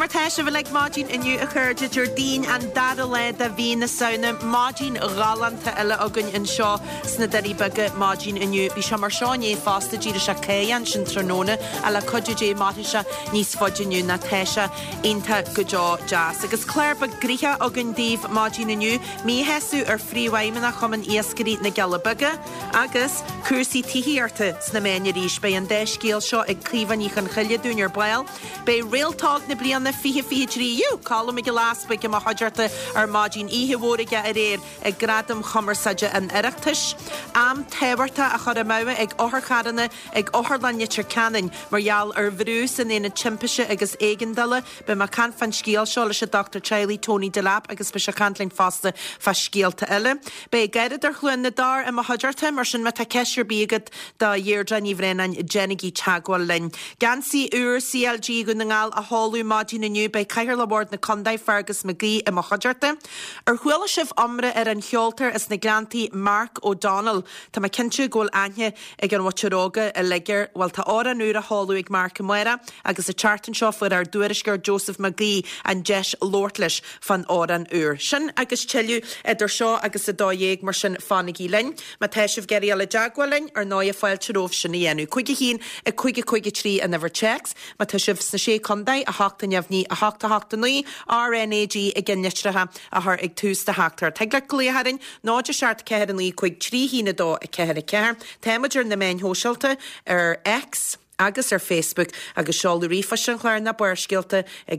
mar teise bhfuil mágin inniu a chuirde Jordín an dada le a bhí na saona mágin galanta eile agan in seo sna darí baga mágin inniu bhí se mar seáné fásta díra se céan sin tróna a le codidé máta se níos fodinniu na teise inta godá jazz. Agus cléir ba gríthe agan díomh mágin inniu mí heú ar fríomhhaimena chuman iascarí na galabaga agus cuasaí tííarta sna méine ríis be an 10 scéal seo ag clíomhaní chun chuile dún ar bail. Bei réaltág na blianna fihe tríú cála me go láspa go haidirta ar mágin íhehóige a réir ag gradam chomarsaide an iireachtas. Am tehairta a chur maua ag óthcharanna ag óthlanne canin margheall ar bhrú san éna timpaise agus éigandala be mar can fan scíal seo leis Dr. Charlie Tony Delap agus be se canlinn fásta fa scíalta eile. Bei gaiad ar chluin na dar a haidirta mar sin me tá ceisir bígad da dhéirdra ní bhrénain Jennigy Chagwal linn. Gansaí úr CLG go na ngáil a hallú mágin inniu bei caiir labord na Condaid Fergus McGee i haidirta. Ar chuile sibh amra ar an cheoltar is na grantaí Mark O'Donnell tá ma cinse ggóil aithne ag an watseróga a leigir bhil tá ára nuair a hallú ag Mark Muera agus a chartan seo fuair ar dúirisgur Joseph McGee an Jesh Lortlis fan áran úr. Sin agus teilú idir seo agus a dóhéag mar sin fánigí linn, ma teisih geirí a le Jagwalin ar 9 fáil teróh sin dhéanú. Cuige hín a chuige trí a never checks, ma teisih sna sé Condaid a hachta neamhní a hachta nuí RNAG ag gnitratha a th ag tústa heachtar. Teag le gléharin náidir seart ceir an lí chuig trí hína dó a ceir a ceir. Téimeadir na main hóseilta ar X agus ar Facebook agus seáú rifa sin chláir na buircéalta ag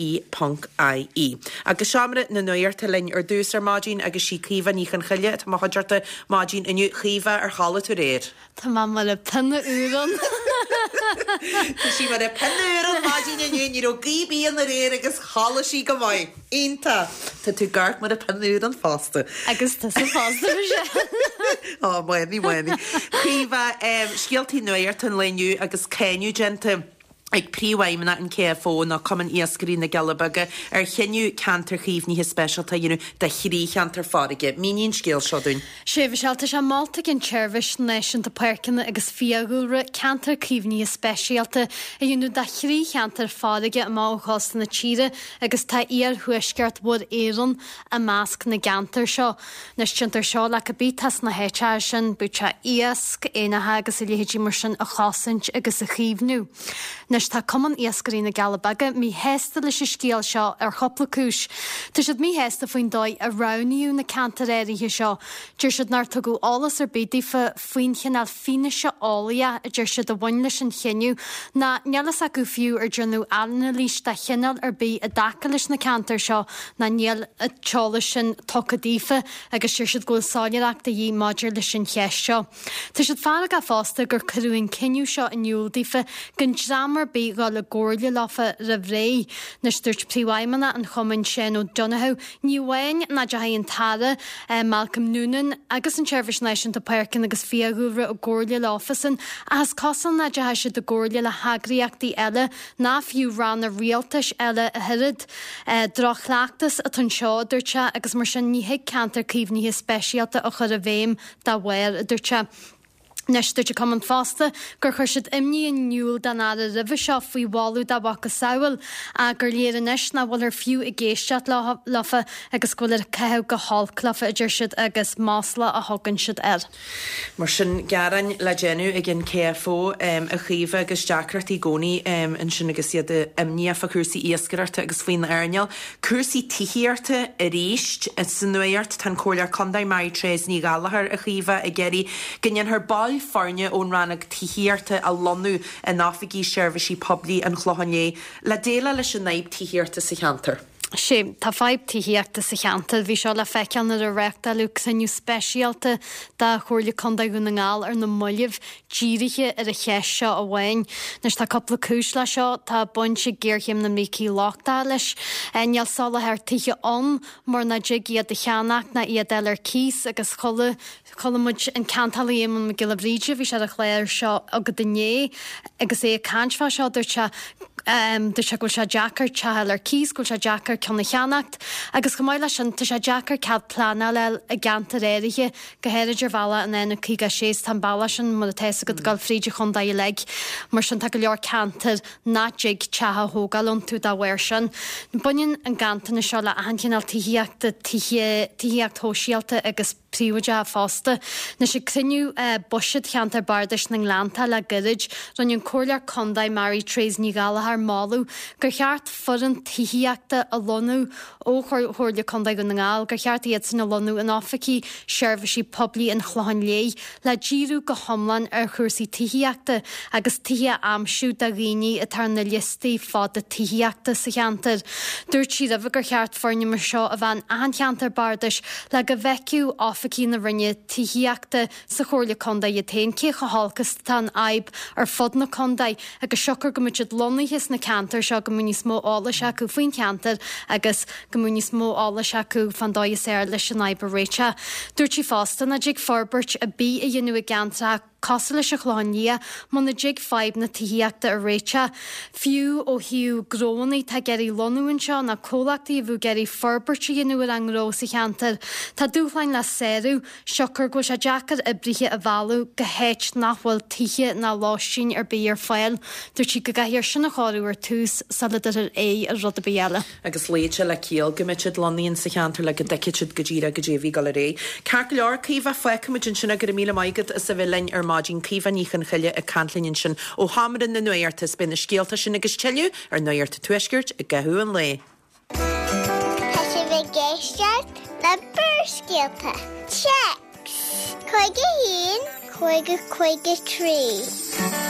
RTE.ie. Agus seamara na nuirta linn ar dús ar mágin agus sí clíomh ní an chuile tá haidirta mágin inniu chlíomh ar chala tú réir. Tá má mar le pinna úran. Tá sí mar a pinna úran mágin inniu ní ó gíbí an réir agus chala sí go bhaid. Ínta Tá tú gart mar a pinna úran fásta. Agus tá sa fásta sé. Á muí. Clíomh scialtaí nuir tan leniu agus céniu gente ag príomhhaimena an céfó ná cuman iascarí na galabaga ar cheniu cantar chríomh ní specialta de chrí cantar fáige. Mínín scéal seo dún. Sé bhí sealta se máta gin Chervish Nation de Percanna agus fiagúra cantar chríomh ní specialta a dhéanú de chrí cantar fáige a má chasta na tíre agus tá ar thuisceart bud éan a másc na gantar seo. Nes tintar seo le go bítas na héite sin bute iasc éanathe agus i léhéidí mar sin a chasaint agus a chríomhnú. Nes tá cuman iascarí na galabaga mí hésta leis scéal seo ar chopla cúis. Tá siad mí hésta faoin dóid a raniú na cantar éirithe seo. Dúir siad nar tugu álas ar bídí faoin chinál fine se ália a dúir siad a bhain leis an cheniu na nealas a go fiú ar dúnú alna lís de chinál ar bí a daca leis na cantar seo na neal a teála sin tocadífa agus dúir siad ggóil sáileachta dhí maidir leis sin cheis seo. Tá siad fearra a fásta gur cruúin ceniu seo in niúldífa gon dramar bí gáil le gcóirle láfa ra bhré na stúirt príomhhaimena an chumann sin ó Donahoe ní bhhain na de haon tada Malcolm Noonan agus an Chervish Nation de Percan agus fiagúra ó gcóirle láfasan as cosan na de haise de gcóirle le hagraíochtaí eile ná fiú ran na rialtais eile a hirid drachleachtas a tún seo dúirte agus mar sin níhéag cantar cíomhníthe speisialta a chur a bhéim dá bhhair a dúirte. Neistúirte cuman fásta gur chuir siad imní an niúil dan a ribh seo faoi bháú dá bhacha saoil a gur léar inis na bhfuil ar fiú i ggéisteat lefa agus bhfuil ar cetheh go hallclafa a dúir siad agus másla a thugann siad ar. Mar sin garan le genú ag an céfó a chríomh agus deacratí gcónaí an sin agus iad imníofa cuasaí iascararta agus faoin na airneal. Cuasaí tííarta a ríist san nuirt tan cóir Condaid Mary Therese ní galahar a chríomh a geirí ginian th ball farne ón rannag tííarta a lonú a náfigí seirbhísí poblí an chlohanné le déile leis an naib tííarta sa cheantar. sé tá feibtííachta sa cheantal bhí seo le feicean ar a réachta luach sanniu speisialta dá chuirla Condaid go na ngáil ar na muileh díiriche ar a cheis seo a bhhain. Nes tá coppla cúis le seo tá buinte ggéirchéim na mécí láchtá leis nealsála ar tuiche an mar na dig iad a cheannach na iad eile ar cís agus cholamid an cantalíon me gilabríide bhí sé a chléir seo agad dané agus é cansfa seo dúirte de se goil se Jackar tehall ar cís goil se Jackar cena cheannacht, agus go maiile sin tá se Jackar cead plana le a gantar éirithe go héidir bhela an éna chuige sééis tan bailla sin mu a teise go gal fríide chun da le, mar sin take leor cantar náig tethe hógalún tú dá bhhair sin. Na buinn an gantainna seo le ahancinál tííocht hóisialta agus príomide a fásta. Na sé cruniú buisiid cheantar bardais na Lánta le goid runn cóir condaid Mary Trace ní galahar máú gur cheart furan tííachta a lonú ó chuirla condaid go na ngáil, gur cheart iad san na lonú an áfaí seirbhísí poblí an chláin lé le díú go thomlan ar chuirsaí tííachta agus títhe amsú a rií a tar na listaí fád a tííachta sa cheantar. Dúirt siad a bh gur cheart forne mar seo a bhean ancheantar bardais le go bheiceú áfaí na rinne tííachta sa chóirla condaid a tain cí choálchas tan aib ar fod na condaid agus seochar go muid lonnaíhis na cantar seo go muní smó ála se acu faoin cantar agus go muní smó ála se acu fan dóid sé leis an aib réite. Dúirt si fástan a dig forbert a bí a dhéanú a gantra Cosla se chlánia man na jig feib na tííachta a réite. Fiú ó hiú grónaí tá geirí lonúin seo na cólachtaí a bhú geirí forbertí inú an ró sa cheantar. Tá dúchlein le séú seochar go se Jackar a brithe a bhú go héit nachhfuil títhe na láisín ar bí ar fáil. Dúirt si go gahir sin na cháú ar túús saladidir a rud a béile. Agus léite le cíal goimiid loníonn sa cheantar le go deiciid go ddíra go déhí gal ré. Car leor cíh feicimiid sinna gur míle maigad a sa bhlein ar mágin cíhan níchan chuile a canlinn sin ó hamarin na nuirtas bin na scéalta sin agus teú ar nuirta tuisgirt a gathú an lé. Tá sé bheith géisteart na burscéalta. Checks! Chuige hín, chuige trí.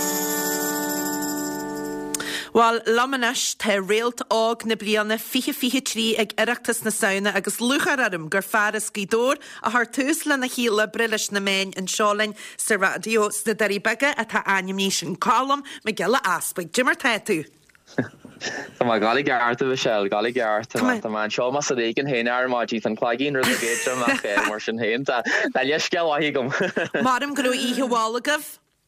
Well, lamanis tá réalt ág na bliana fiche trí ag iireachtas na saona agus luchar arm gur fearras gídór a th tús le na híle brilis na main an seálainn sa radio sna darí bege a tá animation column me geile aspaig Jimmer tú. Tá má gála gearta bh sell gála gearta Tá má seo mas a régan héine ar máidí an chláigín ru a géidir amach mar sin héin tá leis ceáí gom. Marm go íheháilagah?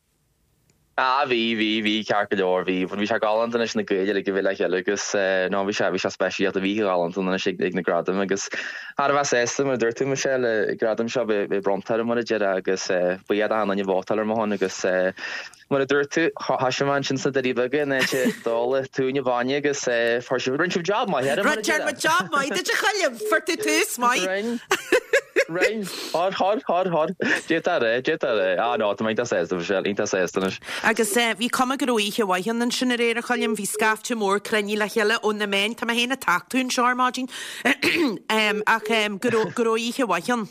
Bhí cearcadóir bhí se gálantain is na gaiide le go bhfuil le agus ná bhí se speisialt a bhí gálantain si ag na gradam agus ar bheith ésta mar dúirtú me se le gradam seo be brontar mar de agus buiad an bhtáil mar agus mar a dúirtú hasisián sin sa darí bege ne sé dála túne bhaine agus far si rinn job mai job mai de chalim fortu tús mai. Rain, hard. Jetare. No, tá meinta sésta bhsel, inta séstanas. Agus bhí cuma go roiíthe bhaithan an sinna réir a chalim bhí scafte mór crení le heile ón na main tá héna tachtún seámágin ach go roiíthe bhaithan.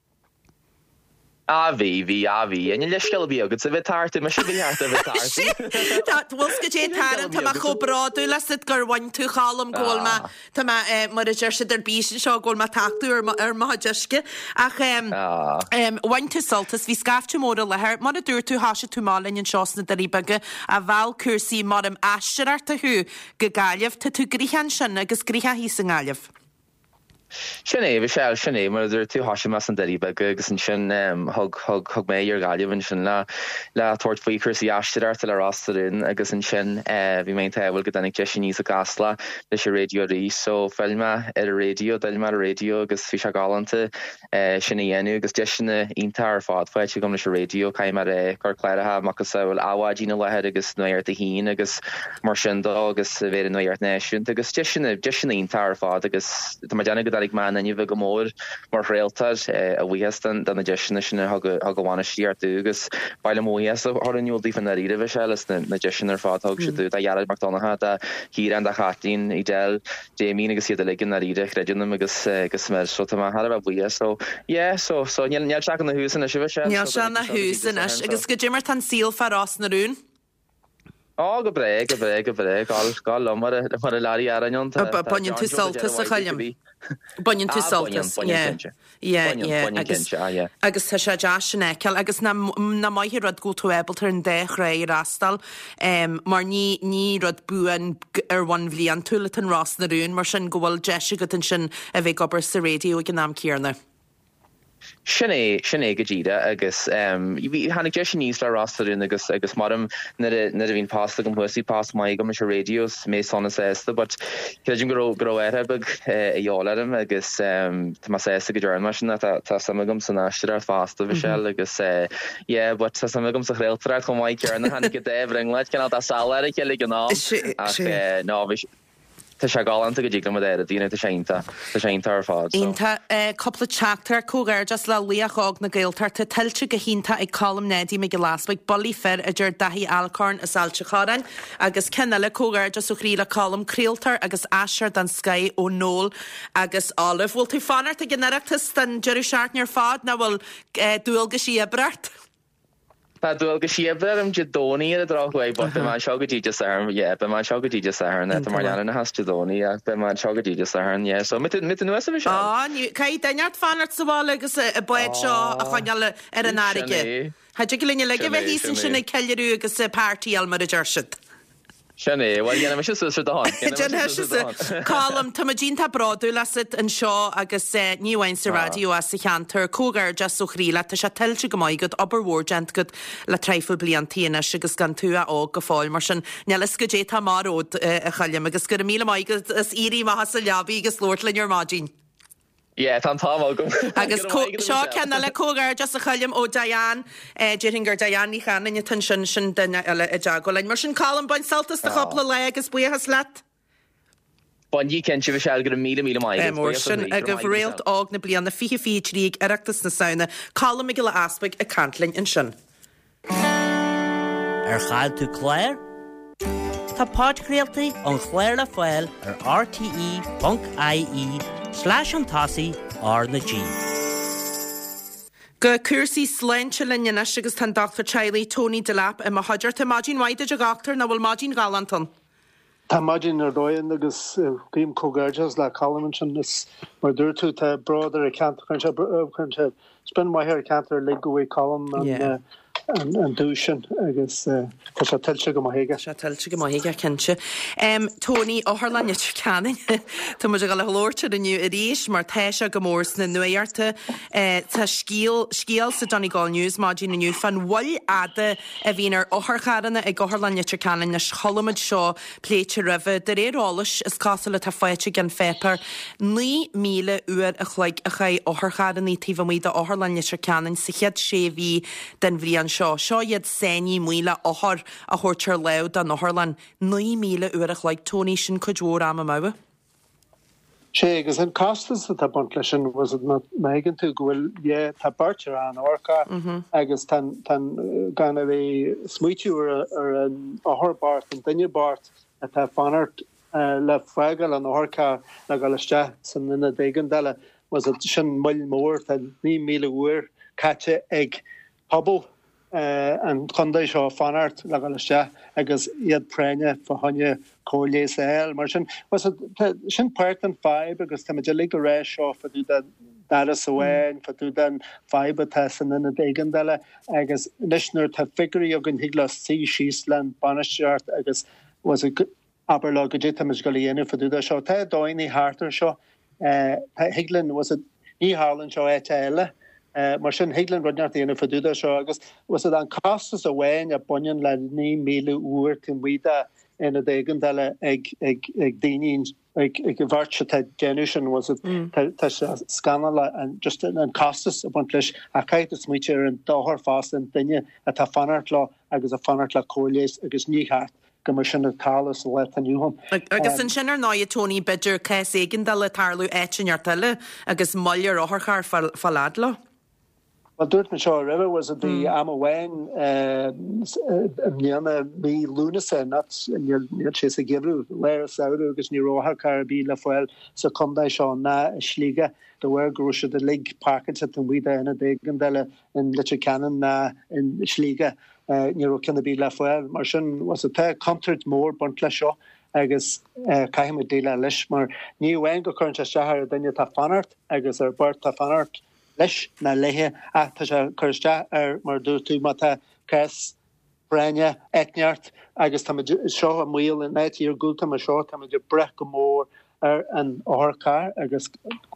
Bhí en leisceil bí agus a bheith tarta me si bhíarta bheith tarta. Bhfuil go dé taran tá cho braú le si gur bhain tú chalam ggóilma tá mar a deir si ar bísin seo ggóilma taú ar máideisce ach bhain tú soltas hí scafte móra lethir mar a dúir tú háise tú málainn an seosna darí bege a bhil cuasaí mar am eisteart a thu go gaiamh tá tú gríthan sin agus grítha hí san gáileh. Sinné bhí sinné mar idir tú hasise mas an darí bege agus an sin thug mé ar gáilehn sin le tuairt faoi chusaí eisteart le rastarin agus an sin bhí mé bhfuil go dennig de sin níos a gasla leis radio rí so filme ar a radio dailme a radio agus fi se galanta sinna dhéanú agus de sinna ionta ar fád foiid gom leis a radio caiim mar gur chléirethe machchas bhfuil áhádína lehead agus nuirt a híín agus mar sin dó agus bhéidir nuirt néisiún agus de sinna ionta ar fád agus tá deanna go man en bheith go mór mar réaltar a bhuiheastan dan na deisina sinna go bhána síartú agus bailile móhéas ar an nniuúil dífan na riidir bheith se na deisisin ar fáthg si tú a dhearad McDonagha a hí an a chatín i del déimí agus iad a ligin na riide chreidirnam agus mer so tá har a bhuihe so neall seach an na húsan a si bheith se. Neall se na húsan agus go Jimmar tan síl farrás na rún. Go bre gáil mar a láí aran Bain tú soltas a chalim. Bain tú soltas agus tá sé de sinna ceall agus na maithí rud go tú ebaltar an de ré rastal mar ní rud buan ar bhain bblion túla an rás na rún mar sin gohfuil deise go sin a bheith gobar sa radio ag an náam cíarna. Sinné go ddíide agus hánig de sin níos le rastarún agus marm na a bhín pasta go thuí pas mai go me se radios mé sonna sésta, but ceidir go éirebeg eálarm agus tá sésta go dúir mar sin tá samgum san náiste ar fásta bhí se agus but tá samgum sa réiltar chu maiid cearna hánig go déhring leid cin tá sála ceala go ná ach Tá sé gáanta go ddíag le a dtíine sénta ar fád. Ínta coppla teachtar cógar just le líochog na gailtar tá tiltte go hínta ag colm nédí me go láspaig bolí fer a dúir dahí alcorn a sáilte chárain agus cenne cógar just so chrí le colm críaltar agus asir dan Sky ó nól agus Olive. Bhfuil tú fanart a gneachtas den Jerry Shartner fád na bhfuil dúil go siabrat? Tá dúil go siabhar am Jadóní a drochhaid, but be má seo go ddíide sairm, be má seo go ddíide sairm, tá mar leanana has Jadóní ach be má seo go ddíide sairm, so mit nuas a seo. Cai dainart fanart sa bháil agus a buid seo a chuineal ar an áige. Haidir go líne le go bheith hísan sinna ceilirú agus pártaí almar a dúirsid. Sinné, bhil dhéanam me sios ar dáin. Colm tá dín tá bradú lesid an seo agus níhain sa radio a sa cheantar cógar just so chríla tá se tiltte go maigad oberhórgent go le treifil bliantíana agus gan tú a go fáil mar sin nelas go dé tá máród a chalim agus go míle maigad is írí má has a leabí agus lirlinn ar mádín. Tá támá gom. Agus seo cena le cógar just a chalim ó Diane, Diringar Diane ní chanan tan sin duine eile a deagolainn. Mar sin Colm bain saltas de chopla le agus buchas leat? Bain dí cen si bh seil gur míle mai. Mór sin a go bhréalt ág na blianana fií tríg ireachtas na saona, Colm me go le aspaig a cantlainn in sin. Ar chail tú Claire? Tá páidcréaltaí an Chléir le Foiil ar rte.ie/antasi ar na G. Go cuasaí sláinte linne agus tan Dr. Charlie Tony Delap a haidir tá mádín waide a gachtar na bhfuil mádín galantan. Tá mádín ar dóin agus bhím cógarjas le Colm sin is mar dúir tú tá brother a cantar chun spin maithir cantar le gohfuil Colm an dúsin agus tá sé tiltte go maithaige. Se tiltte go maithaige cinse. Tony áthlanne ceanning Tá mu go le lóirte aniu a ríis mar theise go mórs na nuirte tá scíal sa Donegal News mádín naniu fan bhil ada a bhín ar áthcharanna ag áthlanne ceanning na cholamid seo pléite rih de rérális is cála tá foiite gan fépar 9,000 uair a chluig a cha áthcharanní tíh míad áthlanne ceanning sa chead sé bhí den bhríon seo iad séní muile áthar a thuirtear le an áthlan 9,000 uair a chluig Tony sin chudúór am a mawe. sé agus an costas a tá bunt lei sin was maigen tú gohfuil tá bartir an orca agus tan gan a bhí smuitiú ar an áthbart an duine bart a tá fanart le foigal an orca le galiste san ina dégan deile was sin muil mór tá 9,000 uair caite ag pobl an chundé seo fanart le galiste agus iad preine fahanne cóléis eil mar sin was sin part an fibe agus tá de go rééis seo fa dú dara sahain fa dú den fibe tesan in a dégan deile agus leisnar tá figurí a gon higlas sí sísland banisteart agus was aber le go dé go dhéanamh fa dú seo tá dóinní hartar seo higlann was ní hálan seo eile mar sin higlann runneart dhéanamh fa dú seo agus was an costas a bhhain a buin le 9,000 uair tin muide in a dégan deile ag daoine ag bhharrte tá genúsin was scanala an just an costas a bunt leis a caiit is muite ar an dáthar fás an duine a tá fanart lá agus a fanart le cóléis agus níthart go mar sin talas le aniuhan. Agus an sin ar náid Tony beidir cés éigen de le tarlú éitinartile agus mollir áthchar falládla. Well, dúirt me seo river was a the Amawain niana mí lúnasa not sé a gibru le saoú agus ní rothar carbí le foiil sa chumdá seo na slíige de bhar grúise de lig packet an bhuiide ina dégan deile in litte canan na in slíige ní ro cinna bí le foiil mar sin was a te comtart mór bunt le seo agus caiime déile leis mar ní bhhain go chuint sethar daine tá fanart agus ar bart tá fanart leis na lethe a tá sé chuiste ar mar dú tú mata cés breine etneart agus tá seo a mhuiil in éit ar gúlta a seo tá de brech go mór an orcar agus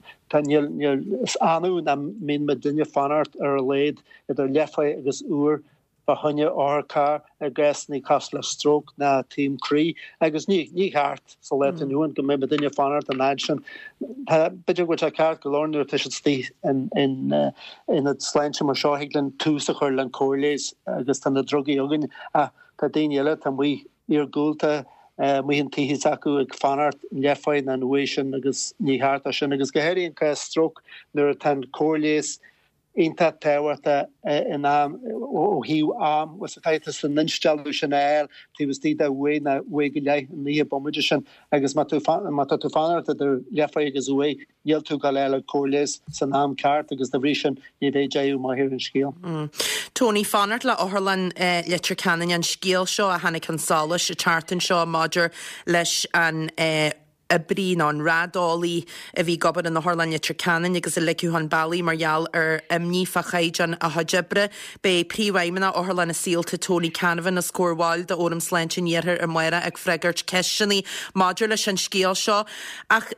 anú na min me dunne fanart leid idir lefai agus úr ba hunne orcar agus ní casla stroke na team Cree agus ní hart so let nuan go me dunne fanart an action bid which I can't go learn efficiency in het slantje mar Shawhiglen túsachar an choirléis agus tan na drogi ogin tá daile tan we ir gúlta mu hin tihí acu ag fanart lefaid an nuation agus ní hart a sin agus gohéiríon ca stroke nuair tan choirléis Inta tewarta in am o hiu am was a titus an ninjalú Chanel tí was tí we na we gilei ní bomidisian agus matu fanar that der lefa agus we yel tú galela choirléis san am cart agus the vision ni déju ma here in skill. Tony Fanart la Orlan letter canon an skill seo a hanna consolis a chartan seo Modger leis an a brín an radálí a bhí gobad an na Harlanne Tricanan agus a lecuhan bailí margheall ní fachaidan a hajibre be príomhaimena ó Harlanne síalta Tony Canavan a scórháil de óram slentin dhéarthar a muire ag freigart ceisinaí Modger leis an scéal seo ach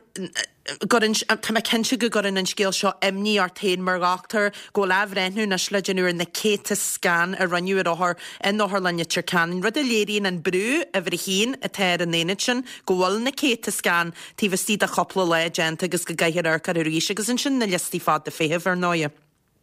tá kense go gorin an scéal seo imní ar tain mar gachtar go lehrenú na sleidirú na céta scan a ranniú áthar in Harlanne Tricanan rud a léiríonn an brú a bhrí hín a teir an éine sin go bhfuil na céta scan tí bhtí a chopla legend agus go gaiir arcar a ríise agus an sin na listí fad de féheh ar náia.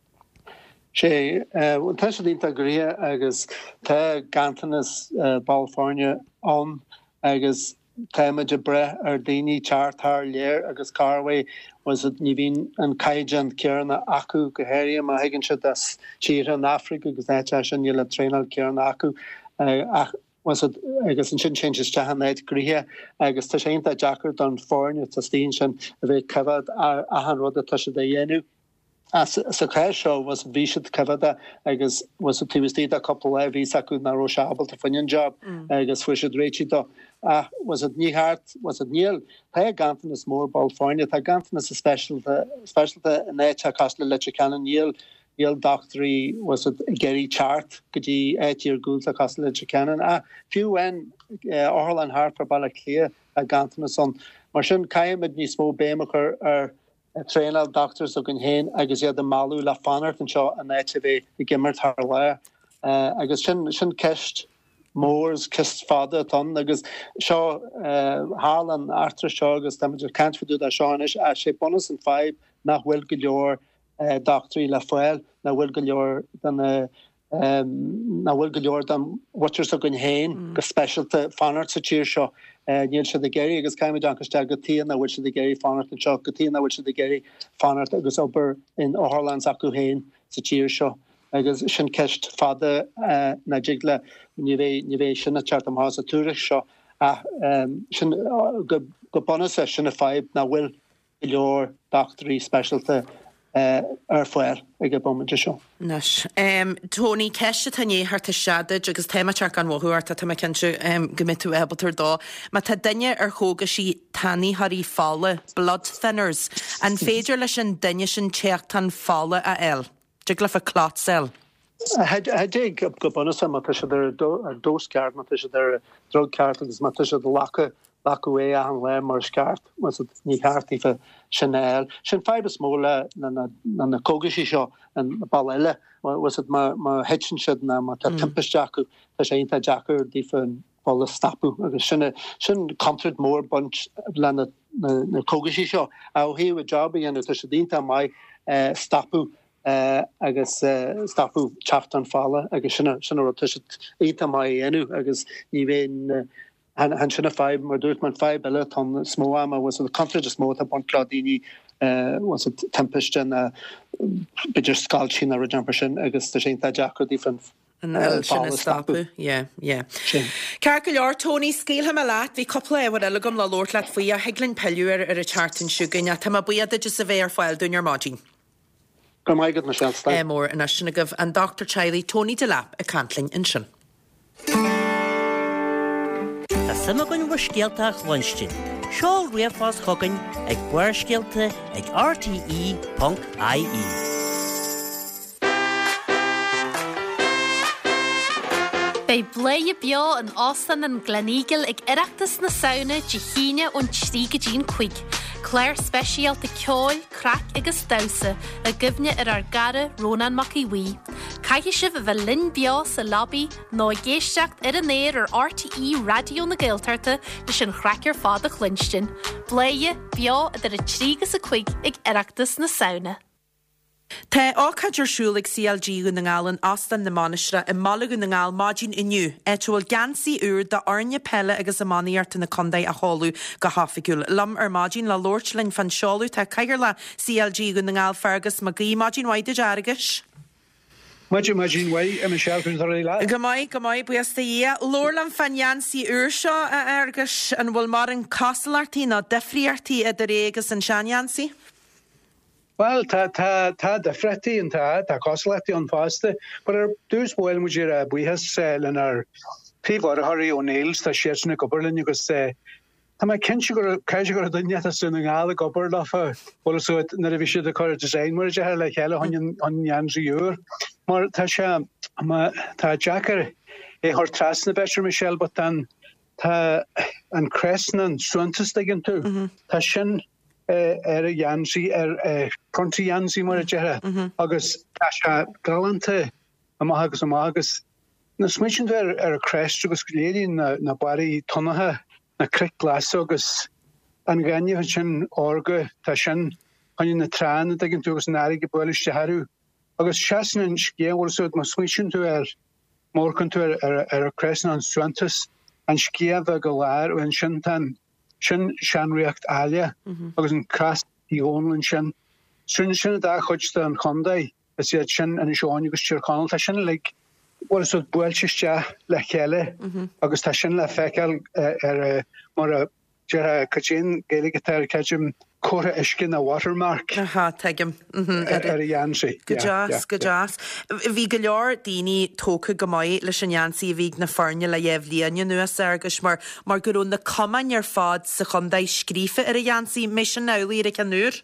sé tá sé dínta gré agus tá gantanas Balfáine an agus Táimeide bre ar daoine chartar léir agus carfu was it ní bhín an caijan cearna acu go héir a higann se as tíre an Africa agus éte sin le trénal cearna acu ach was it agus an sin changes tehannéid gríthe agus tá sé inta Jackar don fórne tá stín sin a bheith cefad a an rud a tá sé dhéanú. Sa chéir seo was bhíisiid cefada agus was tíhtí a couple le ví acu na roiseabal a fanin job agus fuisiid réiti do. Was it ní hart was it níl tá gantan is mór Balfáine tá gantan is specialta in éte cosla le canan níl doctorí was it Gary chart gotí étíar gúil a cosla le canan fiú en Orlan hart for balla clia a gantan son mar sin caiimid ní smó béimechar ar trainal doctors a gon héin agus iad a malú le fanart an seo an éitive I gimmert haar le agus sin ceist mórs kist fada ton agus seo Harlan Arthur seo agus damidir canfudú a seánis a sé bonus an 5 nach bhfuil go leor doctorí le foiil na bhfuil go leor na bhfuil go leor dan watchers a gon héin go specialta fanart sa tíir seo níl se de géirí agus caiimi dancaiste go tíana bhfuil se de géirí fanart an seo go tíana bhfuil se de géirí fanart agus obair in Harlands acu héin sa tíir seo. agus sin ceist fada na jigle ní bhéh sinna teart am hása túris seo sin go bonus sinna 5 na bhfuil I leor doctorí specialta ar foiil ag go bomide seo. Nes. Tony ceiste tanné harta seadid agus téimeteach an bhthúirta tá cinse gomitú ebaltar dá, má tá duine ar thóga sí tanní harí fála blood thinners an féidir leis an duine sin teach tan fála a eil. Jigla for clot cell. Had go bonus ma dose card ma drug card agus ma de lacu an le mar card was it ní hartí for Chanel sin 5 smóla na cógaí seo an ballile was it ma hetchin si na ma tempest Jackar tá sé inta Jackar dífan ball stapu agus sin contrad mór bunch le na cógaí seo a hí a jobby an tá sé dínta mai stapu agus stapu chartan fála agus sinna tuisiid éta mai enú agus ní bhéin han sinna 5 mar dúirt man 5 eile tan smó ama was a country just smó a bon Claudini was a tempest an beidir scal sin a jumper sin agus tá sé Jackar dífan stapu Car go leor Tony scéal ha leat hí coppla éhar eile gom le Lord leat faoi a heglinn peúir ar a chartan siúgaine tá buiad a just a bhéh ar fáil dúnar mágin. Mór in sinna goh an Dr. Chiley Tony de Lap a Cantling in sin. Tá sama gon bhar scéalteach lunchtin. Seáil riamhás chugainn ag buir scéalta ag RTE.ie. Bei Bleie Bio an Austin an Gleneagle ag ireachtas na sauna de chéine ón tríga dín chuig. Claire specialta ceol, crack agus dausa a gibne ar gara Ronan Maciwi. Caihi sibh a bheith linn bio sa lobby nó géisteacht ar an éir ar RTE radio na Gaeltarta leis an chrackar fád a chlinstin. Bleie bio ar a trígas a chuig ag ireachtas na sauna. Tá ácaidir siúlaigh CLG go na ngálan astan na manisra I mala go na ngál mágin iniu, etúil gansaí úr da arne pelle agus a maníart na condaid a hálú go hafigúil. Lam ar mágin la lortlinn fan seolú tá caigur la CLG go na ngál fergus magaí mágin waide jaragis. Mágin wai am shelter ar la. Gamai buasta ia lorlam fan Yancy úr seo a argus an bhfuil mar an castelartí ná defriartí a de régus an sean Yancy. Well, ta defreti and ta cosleti on faste, but our dus well mujira buhas len our people Harry O'Neill's ta shirchna goberlin you could say ta my kenchigur kajigur dunya ta sunninga the gober lafa well so na revision the car design mar je like hele on Yanzi ur mar ta sha ma ta jacker e hor trasna better Michelle but then ta an Crescent Swantis again too ta shin Yancy country Yancy mar jera agus tasha galante amagus na smission there a crash agus lady na bari tonaha na crick glass agus an ganye chin orga tashan on na tran that can do us nari gebolish haru agus shasnan ske also ma smission to more to a Crescent on Swantis and ske the galar when shintan Shan react alia agus an cast í onlin sin da chuiste an chondai is sé sin an seáin agus tíircánil tá sin le bhil so builteiste le chéile agus tá sin le feiceil ar mar a cajin géige tar cajim córa iscin a watermark. Aha, tegim. Ar Yancy. Gojas. Bhí go leor daoine tóca go maiid leis an Yancy bhí na farne le dhéhlíonne nuas agus mar gurún na cumain ar fád sa chundaid scrífa ar a Yancy mé sin nálaí ar a canúr?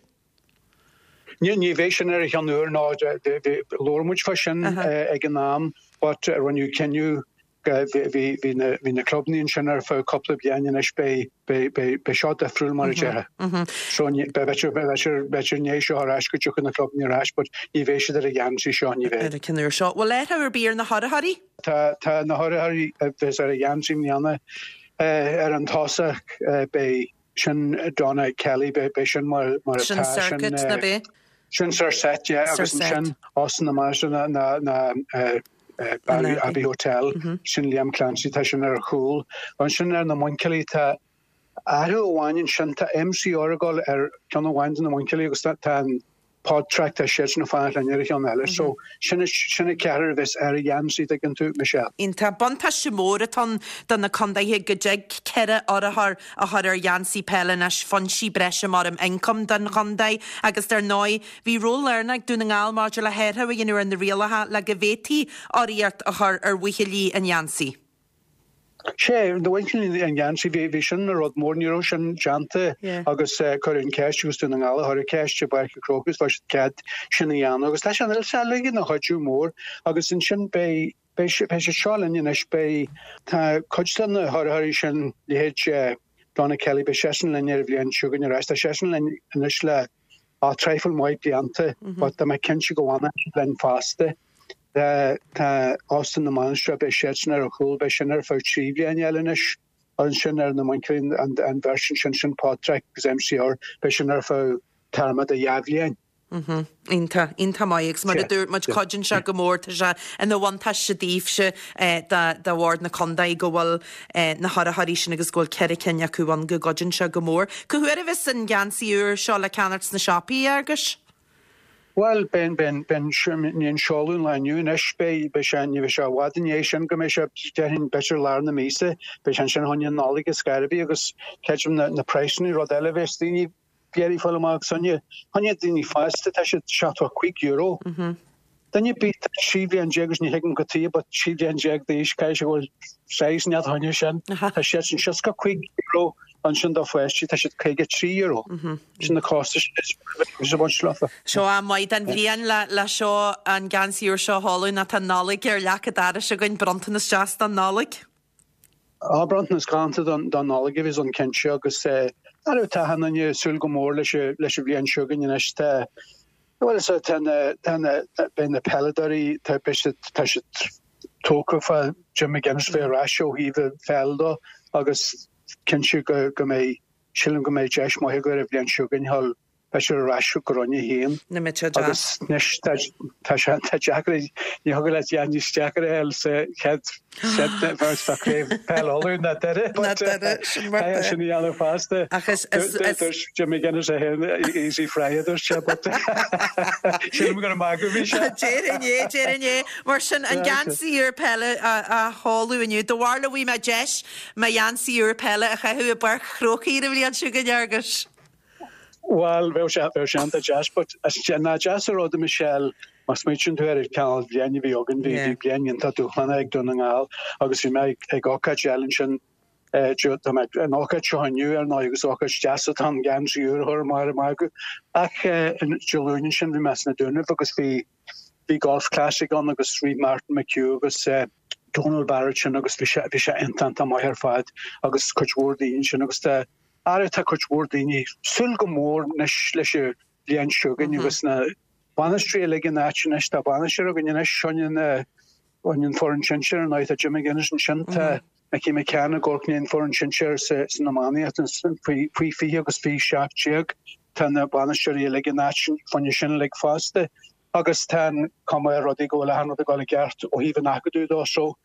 Ní bhéh sin ar a canúr ná lormuid fa sin ag an náam, but when you can you vi na clubnín sin ar fá couple bhéanaan is be seo a frúil mar jere. So betir nééis seo arás go tuach na clubní arás, but ní bhééis ar a Yancy seo ní bhéh. Ar a canúr seo. Well le ar bíar na Harharí? Tá na Harharí bheits ar a Yancy míanana ar an tásach be sin Donna Kelly be sin mar sin circuit na be? Sin set, agus sin osan na mar na Abbey Hotel, sin Liam Clancy ta sin ar cool, an sin ar na Monkeli ta aru wain sin ta MC Orgol ar John Wines na Monkeli agus ta pod track ta shit na fan an Eric on Ellis, so sin cear vis ar Yancy ta gan tú Michelle. Inta bonta simóra tan dan na condaithe go jeg cere ar Yancy pellen as fansi breshe mar income dan condaid agus der nói vi rólarnag dún ngáil máidir le heirtha a ginú an na rialaha le go bhétí áíart ar wichelí an Yancy. Sé the winkel an Yancy vision a rod mór níró sin jante agus chuinn ceist gus dún ngála har ceist bar crocus was cad sinna Yan agus leis an se na choú mór agus in sin be seálinn in is be tá codstan na Harharí sin lehéid Donna Kelly be sesin le ar bblion siúgan ar sta sesin le is le á treifil mai blianta, but tá me ken se gohana len faste. Tá Austin na Manstra be séna ar a chuúil be sin ar fá tríbli an Ellenis an sin ar na Monkrin an version sin podtrack gus MCR be sin ar fá tarma a jahlíon. Inta maiigs mar a dúr muid codin se go mór se an na bhaanta se díobse de bhhard na condaid go bhfuil na Harharí sin agus ggóil ceir cenne chuúhain go godin se go mór. Cuhuiir a bheits an Yancy úr seo le canarts na sipaí agus? Well, ben níon seolún le nniu is be sin bh se bhhaidir sin go mé se dehin betir lár na mísa, be sin honne nálaigh a Scarabí agus ceim na preisní rod eilevéis daoine Pierre Follomark Sonja, honne daoine fáiste tá se €5 Then you beat Shivy and Jaggers and Higgin Cotia, but Shivy and Jag the Ish Cash will size not on your shin. A shit and just got quick, an sin dá fuisttí tá si €3 sin na costa is a bunch lafa. Seo a maid an bhíon le seo an gansíúr seo hálainn na tá nálaigh ar lecha se goin brontanas jazz an nálaigh. Brontanas ganta don nálaigh bhís an cinse agus ar tá hanna sul go mór leis bhíon sugan in iste. Well, so ten ben pelladarí tá si tóca fa Jim McGinnis fé rasio híh felda agus cinse go mé silum go méid deis mai go a bblion sugan hall pe se rasio goronne héan. Na mit agus nes tá Jackar ní ha le ní Jackar el se het verréh pellú na sin í an fáste Jim McGinnis a hen easy freiidir se si go má go ví Déné mar sin an gansíúr pelle a háúniu do bhharla bhí me deis me jansíúr pelle a chaú a bar chrochaí a bhíon sugadeargus. Well, ver jazz, but na jazz rode Michelle mas méidjin tú canal bléine bhí agan bhí bléin tú chana ag donna ngáil agus bhí me ag ácha challenge an ácha tehanniu ar ná agus ácha jazz an gansíúr thur mar go ach Jolúin sin bhí mes na dúnah agus bhí golf classic an agus Reed Martin McHugh agus Donald Barrett sin agus bhí se intant am ar fad agus coachwardín sin agus Ara tá coachwardíní sul go mór leis bblion sugan agus na banistrí le gin náis tá banisir a gin seoin onion foreign chinshire an áit a Jim McGinnis an sin me cí me ceanna gorcnaíon foreign chinshire sa namáí fao fi agus fao seachttíag tá na banisir le gin náis fanne sin le fásta agus tá com rodí go le hanna a gáil gceart ó híh nachgadú dá seo.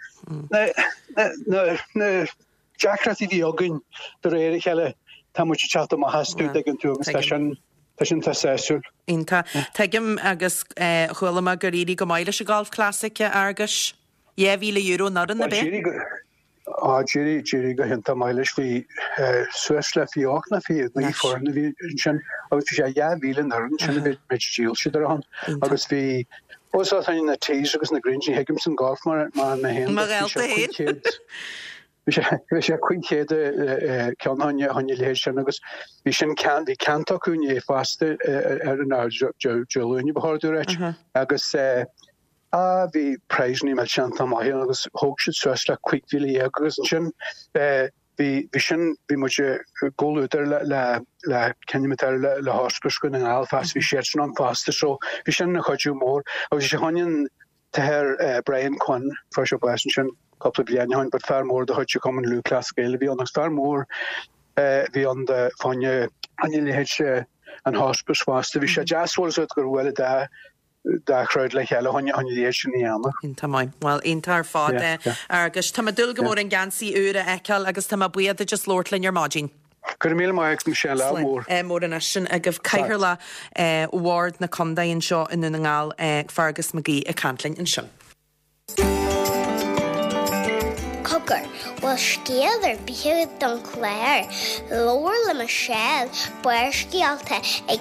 Na Jackratí bhí agan do réir heile tá mu chat a hasú ag an tú agus sin tá séisiúil. Ínta Teigim agus chuilama go rií go maiile se golf classice agus €1,000 nar an na bé? Jíri go hinta mailes hí Sues le fiíach na fi na forna hí sin agus fi sé €1,000 nar sinna bit metíl si an agus hí ó na tééis agus na Gringy Higginson golf mar na hen. Mar héad. Vi sé cuinchéad cean hanne léir sin agus hí sin hí cantaún é faste ar an Jolúine beharúreit agus hí preisní me seanta mai agus hoog si sues le cuiighí agus sin hí sin hí mu ggóúidir le kenimitar le háscuscun an áil fast hí sé an faste so hí sin na choú mór agus sé hanin teir Brian Quinn for se sin couple of blianain, but far more the hutch common Lou class scale be on far more beyond the fanya annually hitch and hospice fast vi jazz was go well da crowd le helle on the in tamai well intar fad agus tá dul go mór an gansí ure ekel agus tá buad just lordlin your margin. Gu mé Mike Michelle mór. Mór an sin a goh caiir le ward na condain seo in an ngáil Fergus McGee a Cantlin in sin. Well, skeeler behead don Claire, lower le Michelle, buir skeelta ag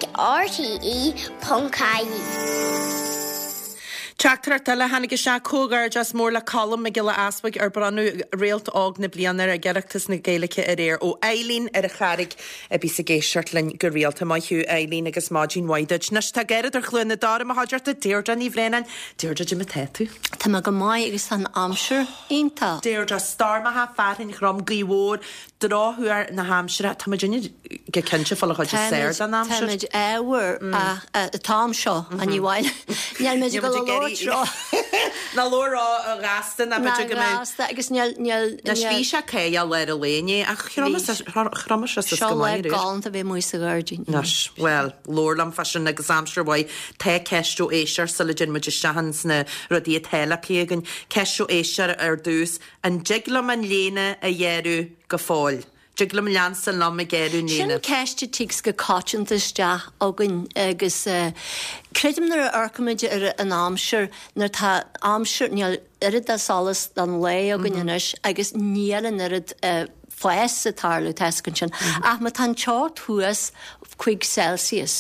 RTE.ie. Teachtar le hanig se cógar just mór le colm me giile aspaig ar branú réalt ág na blianar a geachtas na géalacha a réir ó Eileen ar a charig a bí sa géisiirtlinn go réalta mai hiú Eileen agus Mágin Waidage. Nas tá gead ar chluin na dar a haidirta Deirdre ní bhléanain Deirdre Jim tú. Tá go mai agus an amsir ínta. Deirdre star ma ha farin chrom gíhór dráhuaar na hamsere tá Virginia ge kense fall chuid séir an amsir. Táid éhar a tám seo a níhhail. Neal me go Na lórá a gastan a agus na sví se cé a le a léine a chromas le gáin a bheith mu a gardín. Nas, well, lórlam fashion na examsir bhai te ceistú éisiir sa le gin mu sehans na rodí a teile pégan ceistú éisiir ar dús an jiglam an léine a dhéirú go fáil. Jiglam leansan lá me géirú nína. Sin ceiste tís go cáinteiste agan agus credim nar arcamide ar an amsir nar tá amsir níl irid a salas an lé agan inis agus nílan irid fáes a tarlú tescan sin. Ach ma tan teát thuas 5 Celsius.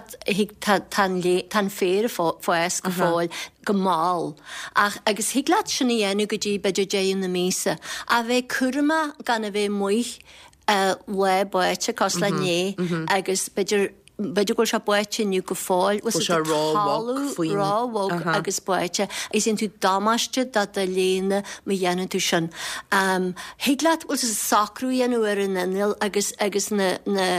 Tan fér fáes go fáil go máil. Agus higlaat sinna dhéanú go dtí beidir déan na mísa. A bheith curma gan a bheith muoich le buite cos le ní agus beidir go se buite nniu go fáil ráhóg agus buite is in tú damáiste dat a léine me dhéanaan tú sin. Hiaglaat bhil sacrú dhéanú ar an inil agus sinna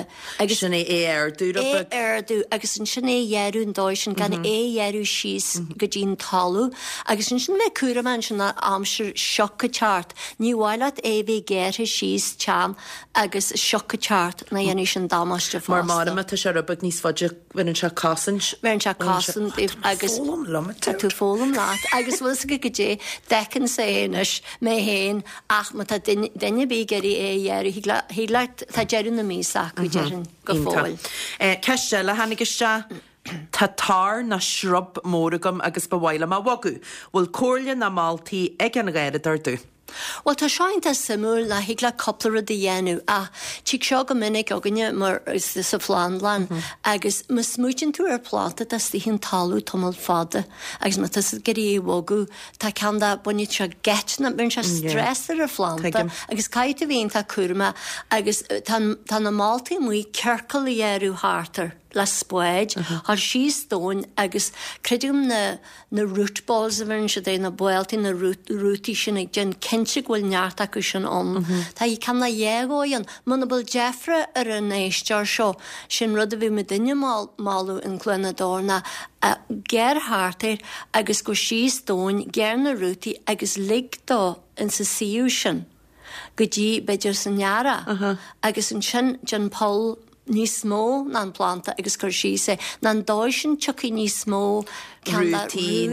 éardú agus an sinna dhéarún dáisisin gan éhearú síos go dtín talú agus sin mé cuaman sinna amsir seocha teart. Ní bhhaile éhí géirthe síos team agus seocha teart na dhéanú sin damáiste fá. Mar bag níos fáide bhain se casan bhain se casan agus tú fólam láat agus bhfuil go dé decin séis mé héin ach má daine bí geirí éhéir hí leit tá dearún na mísa go dearan go fáil. Ceiste le hanigiste Tá tar na shrub móragam agus bhhaile má wagu bhfuil cóirle na máltaí ag an gaiad ar dú. Well tá seointe simú le hiag le coppla a dhéanú a tí seo go minic aganine mar is sa Flandlan agus mu smútin tú ar pláta a stíhinn talú tomul fada agus ma geí bhgu tá ceanda buine se getna bin se stress ar Flanta agus caiite bhíon tá cuama agus tá na máltaí muí ceircaíarú hátar. Le spóid ar síos dóin agus creidum na rootballs a bhain se dé na builtí na rútí sin ag gin cinse bhfuil neart acu sin om. Tá í canna dhéagóin muna bfuil Jeffra ar an éistear seo sin rud a bhí me duine máú in Glenadorna a ggéirthirtir agus go síos dóin ggéir na rútí agus ligdó in sa síú sin go dtí beidir san neara agus an sin John Paul níos smó ná planta agus chu sí sé ná dáisisin tuí níos smó rútí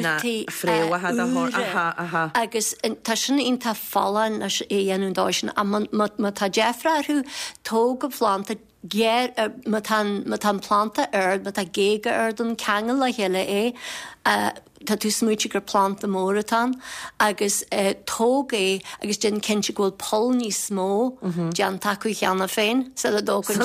fréha agus tá sin ionanta fáin leis é dhéanún dáisisin a tá Jeffraú tó go planta géir tan planta ard ma tá géige ardún cheangal le heile é tá tú smúte gur planta móratán agus tóga agus den cinnte ghfuil pol ní smó dean taú cheanna féin se le dógan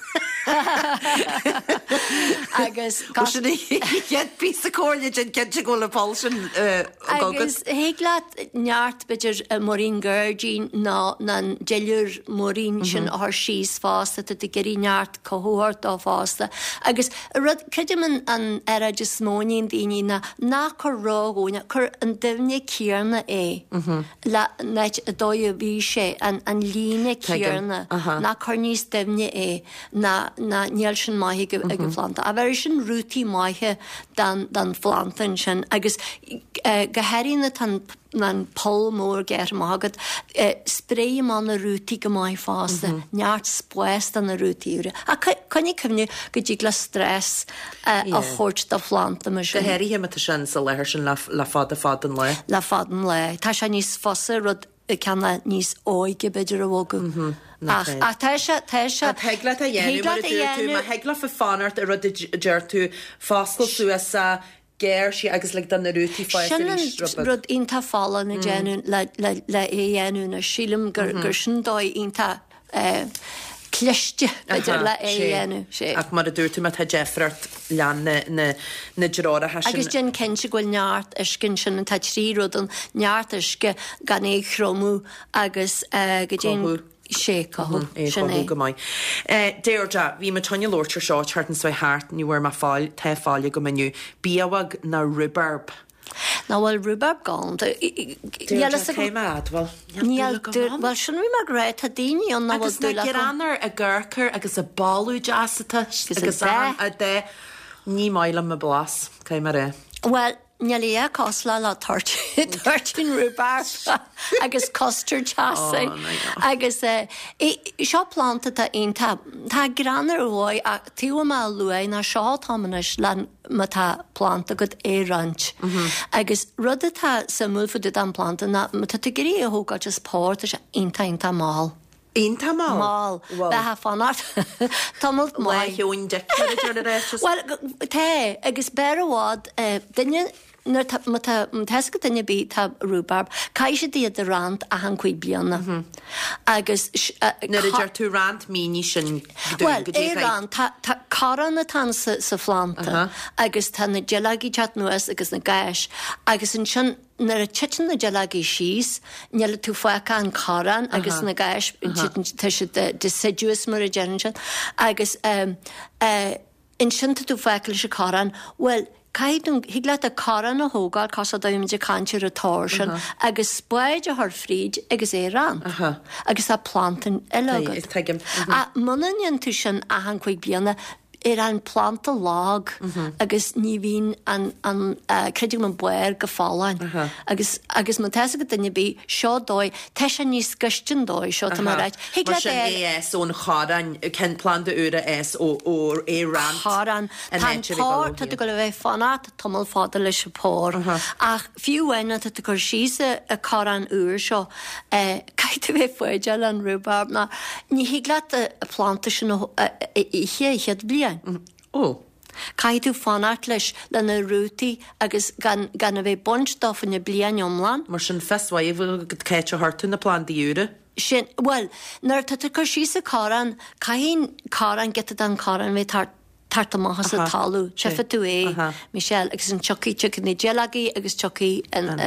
agus bí a cóirle den cinnte ghfuil pol sin agus héaglaat neart beidir morín Gurdín ná na deilúr morín sin th síos fásta a geirí neart cohort á fásta agus creidim an era de smóín daoine na chu rágóine chur an duhne céarna é le neit a dóid bhí sé an líne céarna na chu níos duhne é na níl sin maithe go Flanta. A bhar sin rútí maithe dan Flantan sin agus gohéirína na pol mór géir mágad spréim an na rútí go mai fásta neart spéist an na rútíúre. A chunig cymni go dtí le stress a chóirt do Flanta me sin. Gohéirí me sin sa leir sin le fadan le? Le fadan le. Tá se níos fosa rud ceanna níos óige beidir a bhgu. A tá se heagla a dhéanú heagla fa fanart a rud deir tú fáscail suasa géir si agus le dan na rútí fáil rud ionta fála na déanú le éhéanú na sílim gur sin dóid ionta cliste idir le éhéanú sé. Ach mar a dúirtú me tá Jeffrart lean na drára hesin. Agus gin cinse ghfuil neart iscin sin an tá trí rud an neart isce gan é chromú agus go dé sé go mai. Déirja, bhí me tanne lóirtar seo tartan sa háart níhar má fáil te fáile go meniu bíahag na rhubarb. Na bhfuil rhubarb gáin Níl sin bhí mar réid tá daine an agus na geanar a ggurchar agus a balú deasata agus a dé ní maiile me blas cé mar ré. Well, Nélí cosla le tartin rhubarb agus custard chasa agus seo planta tá ionta tá granar bhid a tíú má luai na seo támanis le tá planta go é ranch agus rud atá sa múfuid an planta na tá gurí a thógad is páirta sé ionta máil. Ínta má bethe fanart Támalt mai hiún de. Well, té agus bearhád duine teca duine bí tá rúbarb, cai sé díad a rant a an chuig blianana. Agus Nuidir tú rant míní sin. Well, é ran tá caran na tan sa flanta, agus tá na gelagí chat nuas agus na gaiis, agus an sin nar a titan na gelagí síos, neala tú foiacha an caran agus na gaiis te deciduous mar a generation, agus in sinnta tú foiacha se caran, well, Caidún higla a caran a hógáil casa daimide cantir a táirsin agus spáid a th fríd agus é ran agus a plantain elegad. A munaíonn tú sin a an chuig bliana an planta lag agus ní bhín an creidir an buir go fálain. agus man te go duine bí seo dóid te sé níos gustin dóid seo ráid. Higla é ón charan cen planta ura es ó é ran. Charan tá go le bheith fanna tomul fáda leis se pór. Ach fiúhaine tá gur síise a caran úr seo caiite bheith foiideil an rúbarb na ní higla a planta sin chéad blian. Caidú fanart leis lena rútaí agus gan a bheith bonstoffin na blian omlan. Mar sin festhaimh go céit hartú na plantaíúre. Sin, well, nar tá gur síos a caran, caihín caran getad an caran bheith tartamachas a talú, sefa tú é, Michelle, agus an chocí na gelagaí agus chocí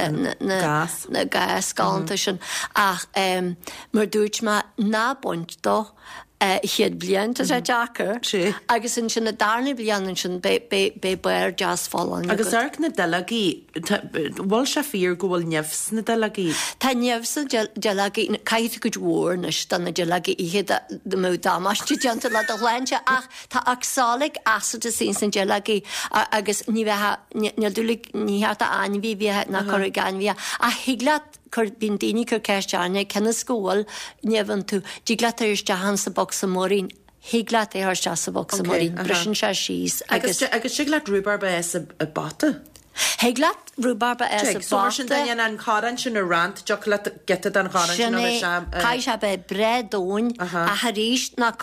na gas galanta sin. Ach, mar dúirt ma ná bont do, chiad blian a Jackar agus in sin na darna blian sin be buir jazz fáin. Agus arc na delagaí bhil se fír go bhfuil neamhs na delagaí. Tá neamhsa delagaí caiite go dhór na stanna delagaí iad de mú dámastí deanta le a leinte ach tá achsálaigh asad a sin san delagaí agus ní dúlaigh níheart a ainmhí bhí na chur ganmhí a higlaat chur bín daoine chur ceirtearne cena scóil neamhan tú díglaat ar dehan sa box sa mórín higlaat é ar sa box sa mórín brisin se síos agus siglaat rúbarb is a bata. Higlaat rúbarba as a bata. Sin daine an caran sin a rant jolat getad an caran sin cai se be bredóin a haríist na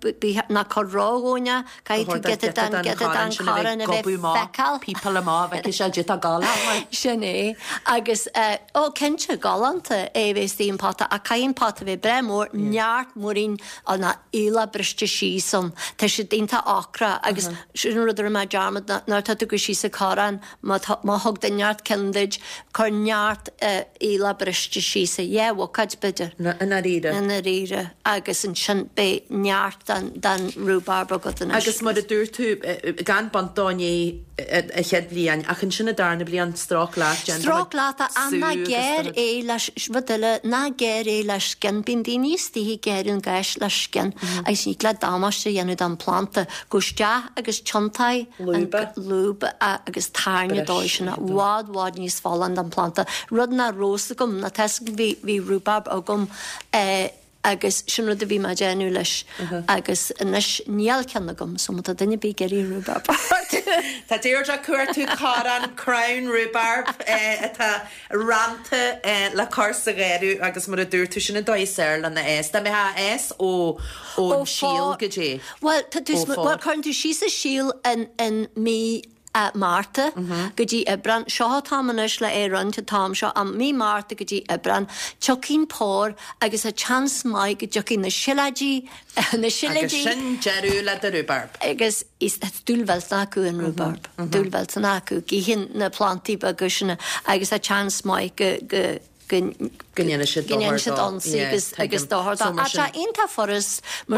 chorágóine cai tú getad an caran a bheith fecal. People am á bheith se dit a gala. Sin é agus cinse galanta é bheith tíon pata a caon pata bheith bremór neart mórín an na éla briste sísom te sé dínta acra agus sin ruidir me dearmad nar tá go sí sa caran má thug den neart cendid chur neart éla briste sísa bhcaid beidir ina ríre agus an sin be neart dan rúbarba go agus mar a dúir tú gan bantáin a chead blian a chun sinna darna blian stráchláat a anna géir é leis sbadile ná géir é leis cin bin daoníostí géir an gais leis cin agus ní le dámaiste dhéanú an planta goiste agus tiontaid lúba agus tarne dóisina bhád níos fáland an planta rud na rósa gom na te bhí rúbarb a gom agus sin rud a bhí me déanú leis agus inis níal ceanna gom so tá duine bí geirí rúbarb. Tá déirdre cuair tú caran crown rúbarb atá ranta le cása géirú agus mar a dúir tú sinna dóiséir le na éis. Tá mé ha éis ó síl go dé. Well, chuann tú síos a síl in mí Marta go dtí ibran seo támanis le éran te tám seo an mí Marta go dtí ibran tucín pór agus a chans mai go tucín na siladí agus sin jeú le a rúbarb. Agus is dúlhelt acu an rúbarb dúlhelt an acu gí hin na plantí agusisina agus a chans mai go Gynne si ansaí agus dáhardá. A inta forras mar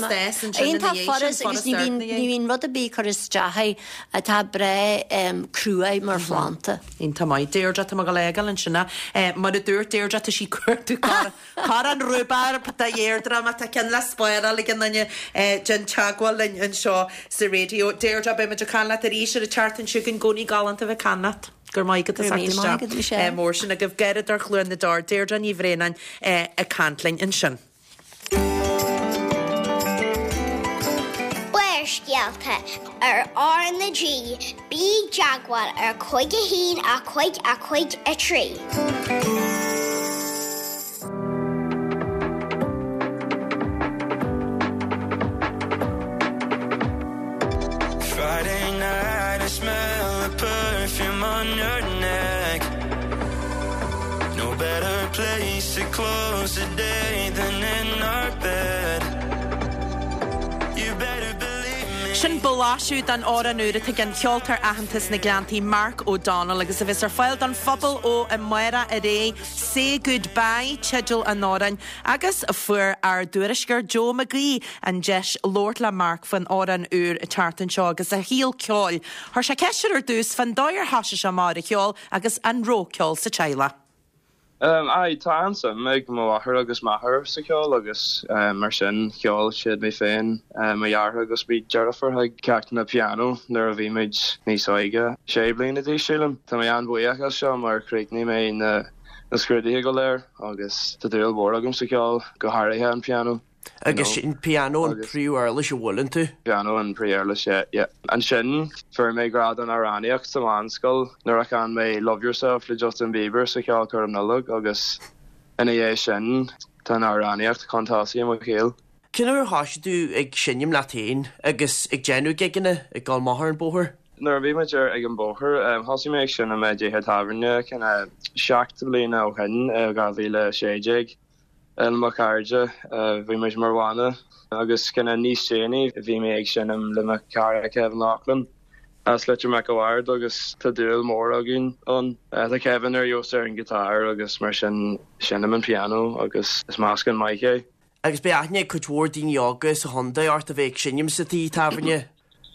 inta forras agus ní bhín rud a bí choris dehaid a tá bre cruúid mar flanta. Ínta mai déirde go légal an sinna mar a dúir déirde a sí cuairtú cá an rúbar a dhéirdra a tá cin le spáir le gannne gen teagháil an seo sa réo déirde be me de canla a ríise a chartan siúgin gcóí galanta bheith cannat. Gur mai go mór sin a goh geirid ar chluúin na dar déir an íhrénain a cantlainn in sin. Buairscialta ar na G bí jaagháil ar chuige hín a chuig a trí. Friday night, I smell a perfume on your No better place to close the day than in our bed. You better believe me. Sin boláisiú an ára nuair a gan cheoltar ahantas na glantaí Mark O'Donnell agus a bhís ar fáil don phobal ó a muire a ré Say Goodbye Chidil an árain agus a fuair ar dúirisgur Joe McGee an deis Lord le Mark fan áran úr a tartan seo agus a híal ceáil. Thar sé ceisiir ar dús fan dáir hasise sem mar a ceáil agus an ró ceáil sa teile. Ai, tá ansa, meg mawahar agus mahar sa ceol agus mar sin ceol siad mé féin mayar agus bí jarafar haig ceacht na piano nar a bhí meid níos oige sé blian a dí sílim. Tá mé an buíach as seo mar creicní mé na scridaí go léir agus tá dúil bór agam sa ceol go háirithe an piano. Agus sin piano an príú airlis a bhfuilin tú? Piano an príú airlis, yeah. An sin, for mé grad an arániacht sa mánscoil, nuair a can mé Love Yourself le Justin Bieber sa ceol chuir an nullag, agus ina dhé sin tan arániacht contásaí am chéal. Cinnar háisiú ag sinnim latín agus ag genú geganna ag gáil maithar an bóthir? Nuair bhí meidir ag an bóthir, hosí mé sin a méid dé taimne cinna seachta bliana ó hin gá bhíle séideag. Elma Carja, bhí meis marwana, agus cinna níos séni, bhí mé ag sinnim le me cara Kevin Lachlan. As letter me go bhard agus tá dúil mór agin an. Tá Kevin ar jósar an gitar agus mar sinnim an piano agus is máscan maiche. Agus be aithne chuidhór dín agus a Honda art a bheith sinnim sa tí taimne?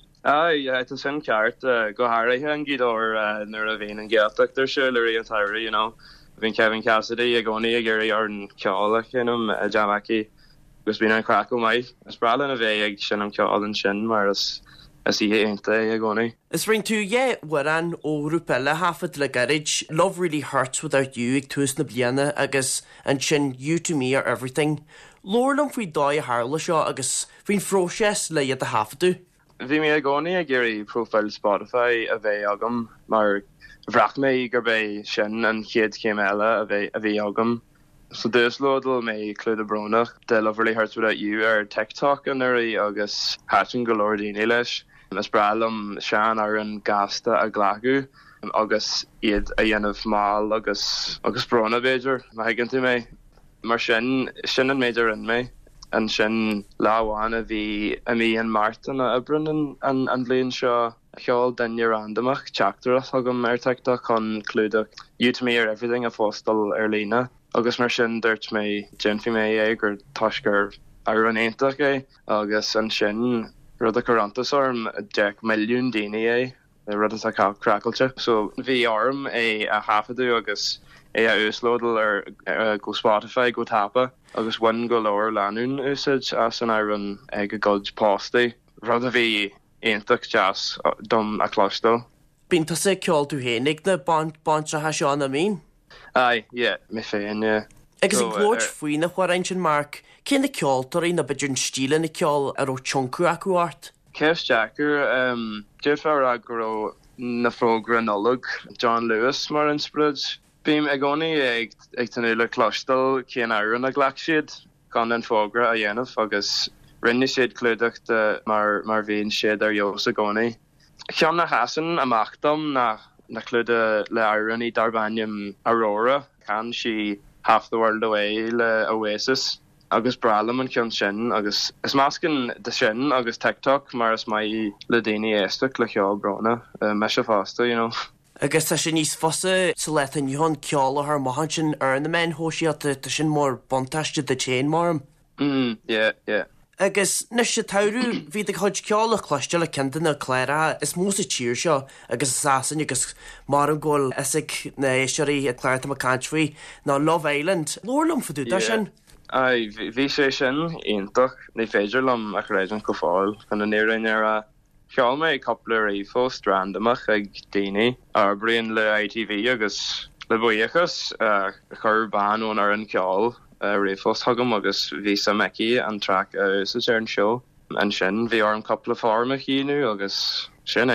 Ai, tá sin ceart go háirithe an gidóir nuair a bhíon an geach tar se le an tairi, you know. Bhín Kevin Cassidy a gcónaí a ggéirí ar an ceálaach inm a Jamaici agus bhín an crackú maiid. Is brala a bheith ag sin an ceáil an sin mar is ihe ainta a gcónaí. Is ring tú waran ó Rupella hafad le garage, Love Really Hurts Without You ag tús na bliana agus an sin You To Me Are Everything. Lorlam fwy dói a harla seo agus bhín fróses le iad a hafadú. Bhí mé a gcónaí a ggéirí profile Spotify a bheith agam mar bhrach mé gur bé sin an chéad céim eile a bhí agam. So dúslódal mé clúd a brónach de Love Really Hurts Without You ar TikTok an airí agus háin go leir daoine leis. Is bralam sean ar an gasta a ghlacu agus iad a dhéanamh máil agus brona béidir maigin tú mé. Mar sin an méidir in mé. An sin láháin a bhí a mí an Martin a brin an bblion seo cheol daine randomach teachtarach agam ar TikTok chun clúdach You To Me Are Everything a fóstal ar lína. Agus mar sin dúirt mé genfi mé gur tuisgur ar an éintach agus an sin rud a chorantas orm 10 milliún daine rud a crackáilte. So bhí orm a hafadú agus a úslódal ar go Spotify go tapa agus one go leir leanún úsid as an airan ag a god pástaí rud a bhí éintach jazz dom a clástal. Bínta sé ceol tú hénig na bant a haseán a mín? Ai, mé féin, Agus an glóid faoin na chuir sin Mark, cén na ceoltarí na bidún stíle na ceol ar ó tioncu acu art? Ceis Jackar, Jeffar a gur na frógra nolog John Lewis mar an sprud. Bím ag gcónaí ag tanúla clástal cén airan a ghlach siad gan an fógra a dhéanamh agus rinne siad clúdacht mar bhíon siad ar jós a gcónaí. Ceann na hasan amachtam na clúda le airan í darbanium Aurora can she Half the World Away le Oasis agus bralam an ceann sin agus is máscin de sin agus TikTok mar is mai le daoine éisteach le ceol brona me se fásta, you know. Agus tá sin níos fosa sa letain Johan ceol ar mahan sin ar na men hóisiata tá sin mór bontaiste de chain marm. Yeah. Agus nes se taú hí ag chuid ceol a chluiste le cinta na chléire is mó sa tíir seo agus sasan agus mar an ggóil isig na éisiirí a chléir am a country ná Love Island. Lorlam faú da sin? Ai, bhí sé sin iontach ní féidir lam a réidir go fáil gan na nérainn ar a ceol mé coppla réfós randomach ag daoine ar brion le ITV agus le buíochas chur ban ón ar an ceol réfós thugam agus bhí sa meici an track sa ar an seo an sin bhí ar an coppla fáma chéanú agus sin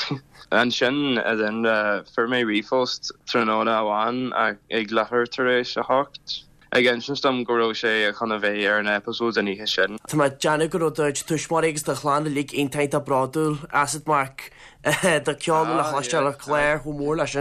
an sin den fir mé réfós tróna amháin ag lethir tar éis a hocht. Again, since I'm going to say a kind of an episode in his sin. To my Jana go to Tushmar eggs the clan league in tight a broadul acid mark the kill la hostel Claire who more lashin.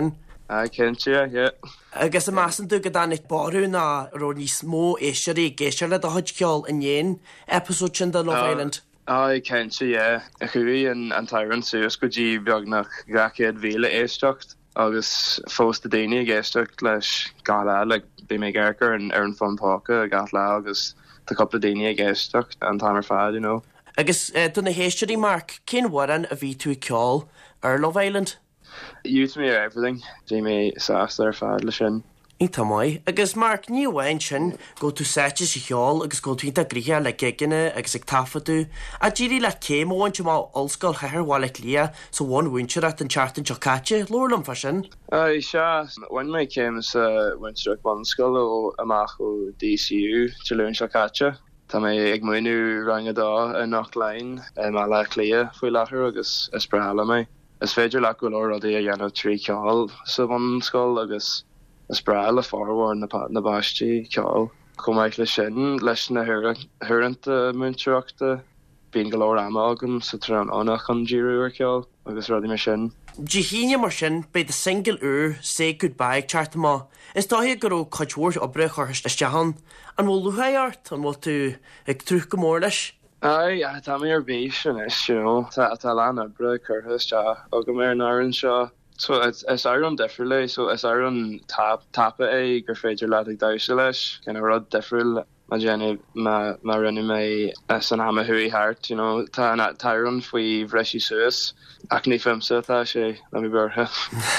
Kense, yeah. Agus a masan tú go dánig barú na ro ní smó éisiirí géisiir le a thuid ceol in dhéon episód sin de Love Island. Kense, yeah. A chuí an Tyrant suas go dí beag nach gacéad bhíle éisteacht agus fósta daine géisteacht leis gala le bí mé garcar an ar an fanpáca a gath le agus tá coppla daine géisteacht an timer fad, you know. Agus duna héisiirí Mark, cén waran a bhí tú ceol ar Love Island? You to me are everything. Jamie Sass there fad le sin. Ínta mai, agus Mark ní bhhain sin go tú sete sa cheol agus go tú ínta gríthe le geigine agus ag tafa tú a ddírí le céim óhain tú má olscoil chethir bháil ag lia sa bhain winserat an chartan teocáte, lorlam fa sin? Se, when my came sa winserat bhanscoil ó amach ó DCU Jaloon teocáte. Tá mé ag muinú rangadá in nach lein má le lia faoi lethir agus is brehala mé. Is féidir le go leir rudaí a dhéanamh trí ceáil sa bhanscoil agus is breala fáhhar na báistí ceáil. Chomhaid le sin leis na thuiranta muinteachta bíon go leir ama agam sa trán annach an ddíúir ceáil agus rudaí mar sin. Dihíine mar sin beid a single say goodbye charta má. Is dá go ró coidhúir obre chuirst istehan an bhfuil luhaart an bhfuil tú ag trúch go mór leis? Tá mé ar bhí sin is, you know, tá lean obre chuirthas agam ar an áireann seo. So is áireann difriúla, so is áireann tapa é gur féidir leat ag dáise leis, cinna rud difriúil má déanamh má rinne mé san ama thuí thart, you know, tá áireann faoi bhreisí suas ach ní fimsa tá sé le mí burtha.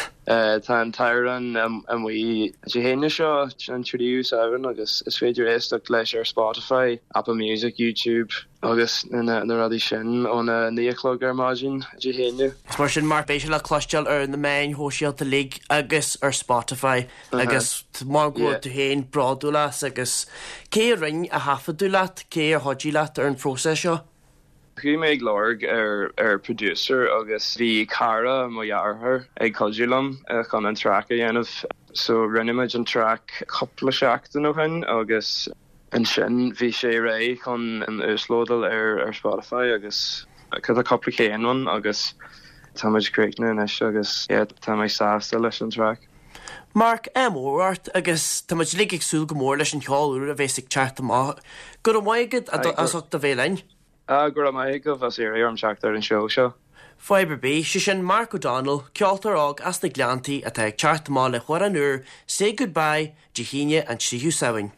Tá an áireann an bhí héine seo an tríú saibhann agus is féidir éisteach leis ar Spotify, Apple Music, YouTube agus na rudí sin ón níochlog ar mágin héine. Mar sin mar béisi le cloisteil ar na main hóisialta lig agus ar Spotify agus má go tú héin bradú las agus cé ring a hafadú leat, cé a hodí leat ar an próses seo? Chu méid glóg ar producer agus bhí cara mo dhearthar ag codúlam chun an track a dhéanamh. So rinneimiid an track coppla seachtain ó hin agus an sin bhí sé ré chun an úslódal ar Spotify agus chud a coppla chéanhain agus táid créicna inis agus tá méid sásta leis an track. Mark óhart agus táid lig agsúil go mór leis an cheáú a bheits ag charta má. Gur maigad asach a bhélein? Gur mai go bheits ar an seachtar an seo. Fiber B, si sin Mark O'Donnell, ceoltar ág as na gleantaí a ag charta má le chuir an úr, say goodbye, Dihíine an Síú Saoin.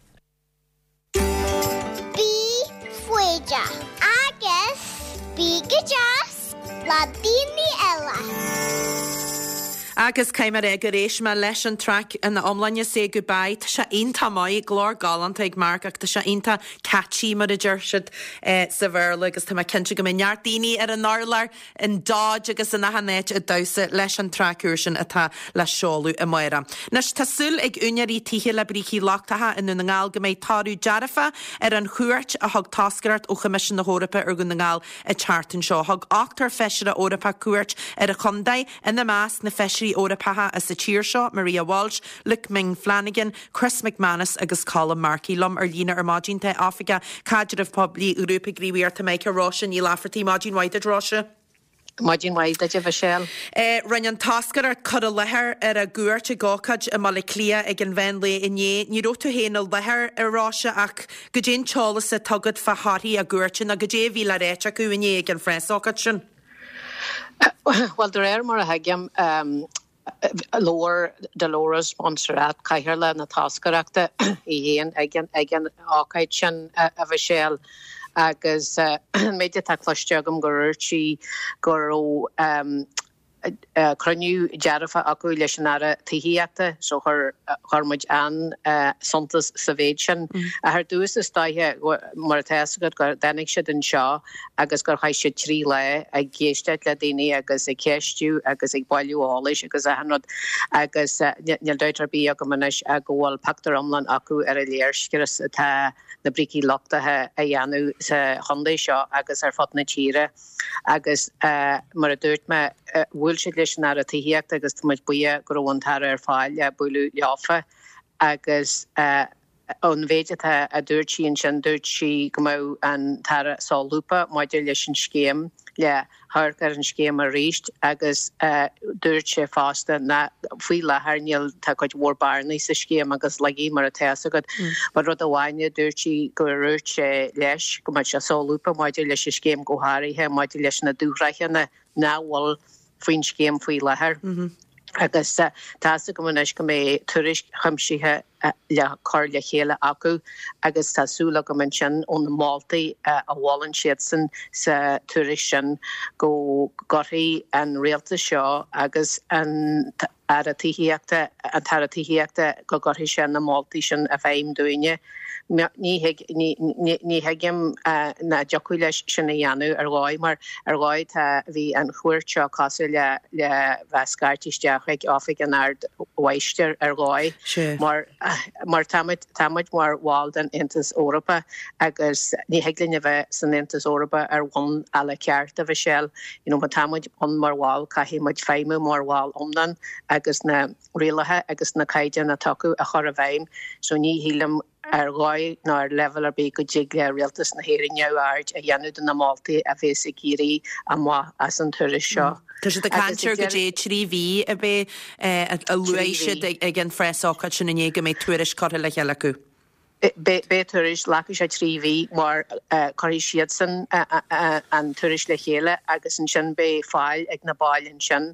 Bí fuide agus bí go deas le daoine eile. Agus céimar ag rééis me leis an track in na omlainne say goodbye, tá sé onanta mai glór galant ag Mark ach tá sé onanta catchy mar a dúirsid sa bhirla agus tá cinnte go meart daoine ar an nálar in dáid agus in nahannéid a dosa leis an trackúir sin atá le seolú i maira. Nes tásúil ag úneirí tithe le bríí láchtatha in na ngáil go méid tarú dearafa ar an chuirt a thug tascarat ó Commission na Hórapa ar go na ngáil a chartan seo. Thug 8 feisiire Órapa cuairt ar a chundaid in na más na feisirí Órapatha as sa tíir seo, Maria Walsh, Luke Ming Flanagan, Chris McManus agus Colin Markey lom ar lína ar mágínta África Cadidir Publi Europa gríhíar ta méid Rósin í láfartí mágín waid a Róise. Mágin waid a jeffa sell. Rinne an tascar ar cud a lethir ar a gúirt a gácad a mala clia ag an bhain le inné. Ní ró tú héanal lethir ar ráise ach go dén teála sa tugad fa háí a gúirtin a go dé bhí le réit a go inné ag an freisácad sin. Well, der mar a hagam lower de lower sponsorat caiherle na tascarachta I héan ag an ácaid sin a bheisiil agus méide tá cloisteagam gurtí gur cruniú dearafa acu leis an ara taíata so chuid an santas sa bhéid sin a th dús is staithe mar teasagad gur danig siad an seo agus gur chaid siad trí le ag géisteid le daine agus ag ceistú agus ag bailú álais agus a hanrod agus neal deitar bí agam manis a ggóil pactar omlan acu ar a léirsciras atá na bricí lochtathe a dhéanú sa chundé seo agus ar fod na tíre agus mar a dúirt me bhfuil si leis an ara taíocht agus tuid buí gohhaintar ar fáil buú leáfa agus an bhéide a dúirtíín sin dúirtí go an tar sáúpa maidir leis an scéim le thgar an scéim a ríist agus dúirt sé fásta na faoi lethníil tá chuid mhórbarnaí sa scéim agus leí mar a teasagad, mar rud a bhhaine dúirtí go ruirt sé leis go se sáúpa maidir leis a scéim gothairithe maidir leis na dúthraithena náhil faoin scéim faoi lethir. Agus tá go muis go mé turis chamsíthe le cóir le chéile acu agus tásúla go man sin ón Maltaí a bhálann siad san sa turis sin go gorthaí an réalta seo agus an taratííochta go gorthaí sin na Maltaí sin a bheim duine. Ní heigim na deacu leis sinna dhéanú ar gáid mar ar gáid bhí an chuirteo cosú le bheitcartíisteach ag áfik an ard weister ar gáid mar tamid mar bháil den Intas Europa agus ní heiglinne bheith san Intas Europa ar bhain eile ceart a bheith sell mar tamid an mar bháil caihí muid féimú mar bháil omdan agus na rialathe agus na caiide na tacu a chur a bhéim so ní hílam ar gáid ná ar level ar bé go dig le rialtas na héir neáard a dhéanú na Maltaí a bhés i géirí a as an turis seo. Tá sé cantir go dé tríhí a bé a luéisiid ag an freisácha sin na go mé tuairis cho le cheile acu. Bé turis lecha sé tríhí mar choirí siad san an turis le chéile agus an sin bé fáil ag na bailin sin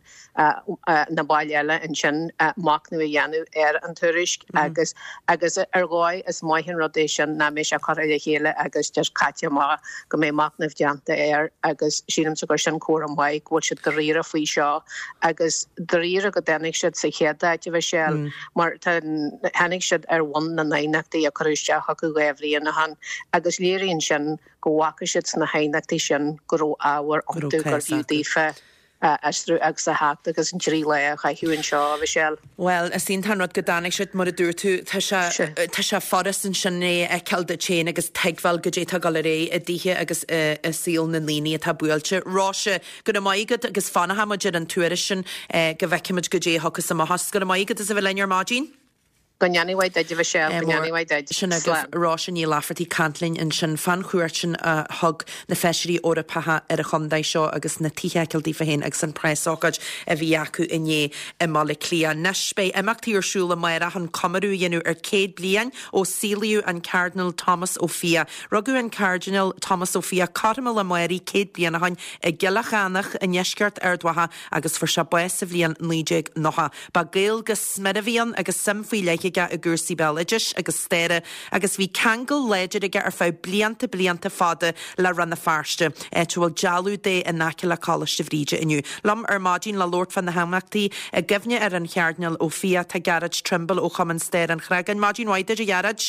na bailile an sin mac nu a dhéanú ar an turis agus ar gáid is maithin rodéis sin na mé se choir le chéile agus de caite má go mé macnah deanta ar agus sílam sa gur sin cuam mhaid bhil si do riire faoi seo agus do riire go dénig siad sa chéadáid a bheith sell mar henig siad ar bhain na nainachtaí a choir hacu gahrí na han agus léiríonn sin go bhacha siid na hainachtaí sin go áhar an dúgur bhúdaífe astrú agus a hácht agus an trí le a hiúann seo a bheith sell. Well, a sín tanrad go dánig siid mar a dúr tú tá se forras an sinné a ceilda chéin agus teagháil go dé tá galré a ddíthe agus síl na líní a tá buailte. Ráise go maigad agus fanna haidir an tuairis sin go bhheiciimiid go dé hochas sa has go maigad is a bheith lear mágin? Gonneanhhaid de bh se gonneanhhaid sin agusrá í láfartí cantlinn in sin fan chuirtin a thug na feisiirí orpathe ar a chundaid seo agus na títhecildí fahéin agus san presáid a bhí acu inné i mala clia. Nespé imachtaíarsúla mar a an comarú dhéanú ar 100 blian ó síliú an Cardinal Thomas ó Fia. Rugú an Cardinal Thomas ó Fia carmal a mairí 100 blian a hain i gilachanach a neisceart ar dwatha agus for se bues a bblion níideag nocha. Ba géal gus smedahíon agus simfaí leiche a gúsí beileidir agus stéire agus bhí kegel léidir aige ar fá blianta fada le ranna farste bhfuil dealú dé a naci le cáiste bhríide inniu. Lam ar mádín le Lord fan na haimachtaí a gimne ar an cheartneal ó Fia tá garad Trimble ó chuman stéir an chregan. Mádín waidir a garad?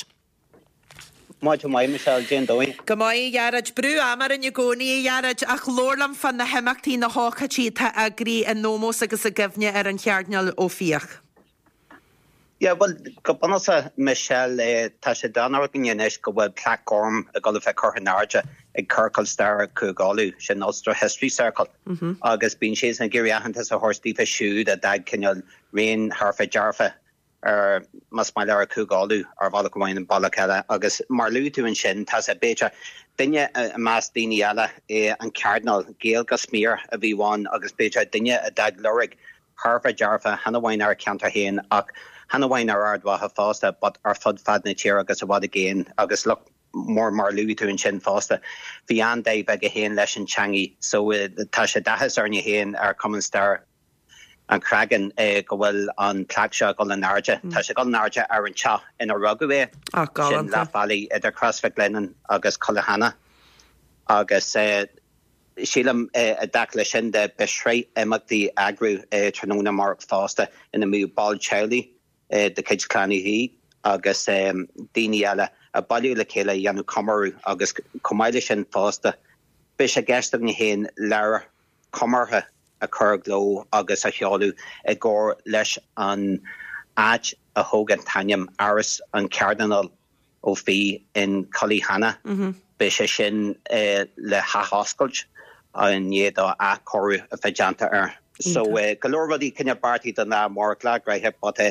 Máte mai Michelle Jane Doing. Go mai garad brú amar in gcónaí garad ach lórlam fan na haimachtaí na háchatí tá agrí an nómós agus a gimne ar an cheartneal ó Fiach. Yeah, well, Gopanasa Michelle tá sé danar gnéis go bhfuil platform a go bheith chuthanarde ag Circle Star Cúgáú sin Ulster History Circle. Agus bín sé an ggéireachanta a thuirtífa siúd a dag cinneal réon Harfa Jarfa ar mas mai lear Cúgáú ar bhla go bhhain an ballacile agus mar lúú an sin tá a béte duine a más daoine eile an Cardinal Gael go smír a bhí bháin agus béte duine a dag lurig Harfa Jarfa hena bhhain ar ceantar héin ach Hanna bhain ar ardwatha fásta, but ar fud fad na tíir agus a bhd agéin, agus look mór mar luú tú an sin fásta. Bhí an daobh ag a héin leis an teangaí, so tá sé dachas ar na héin ar Common Star an Cragan go bhfuil an plaag seo go an airde. Tá sé go an airde ar an teo ina rugú é, sin Laugh Valley idir Crossfit Glennon agus Colahanna. Agus sílam a dacla sin de besré imachtaí agrú tróna Mark fásta ina mú ball Charlie. De kids clanny hí agus daoine eile a bailú le chéile dhéanú comarú agus comáile sin fásta. Bhí sé gceiste na héin leabhar comartha a chur gló agus a cheáú i gcóir leis an áit a thógan tainneam aras an Cardinal ó Fia in Colahanna. Bhí sé sin le hathoscailt an iad a choirú a feidjanta ar. So golóir rudí cinne bartaí don ná mór ghlaag raithe, but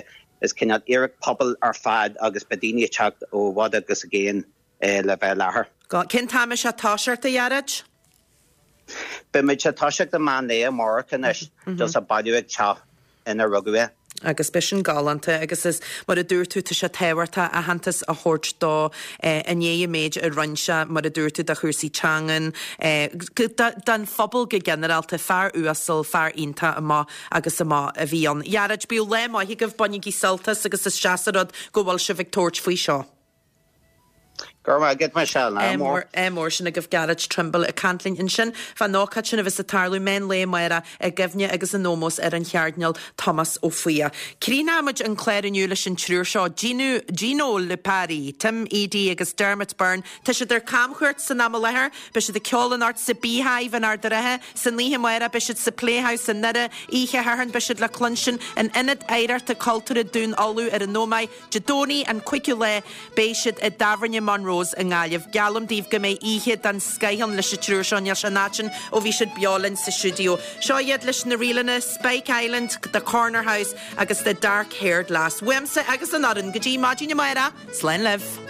is cinnad iireach pobl ar fad agus bedíine teacht ó bhd agus a géin le bheith lethair. Cin táime se táseart a dhearad? Be muid se táiseach de man é marcan is dus a bailúigh teach ina rugua. Agus bisin galanta agus is mar a dúirtú tá se tehairta a hantas a hort dá ané méid a runse mar a dúirtú a chusaí teangan den fphobal go generalta fear uasal fear ínta amá agus amá a bhíon. Jarad bíú le má hi goh banigí saltas agus is seaarad go bhfuil se Victoria faoi seo. Gurma get me shell na mór sin a goh garage Trimble a cantlin in sin fan nácad sin a vis a tarlú men le maira a gifne agus an nómos ar an cheardneal Thomas ó Fuia. Crínáid an chléirniu lei sin trúr seo Gino Le Parry, Tim ED agus Dermot Byrne, Tá si ar camchuirt san am lethir, be si de ceolan art sa bíhaimh an ardarathe san líhe maira be si sa pléhaus san nire ihe hahan be si le clunsin an inad éidir a cultúra dún alú ar an nómaid Jadóní an cuiiciú le béisiid a Davarne Monroe an gáileh galam díobh go mé ihe den scaithan leis trúr seán ar natin ó bhí siad beálann sa siúdio. Seo iad leis na rialana Spike Island, the Corner House agus the Dark Haired Lass. Wemsa agus an adan go dtí Máidín na maira, Slán leh.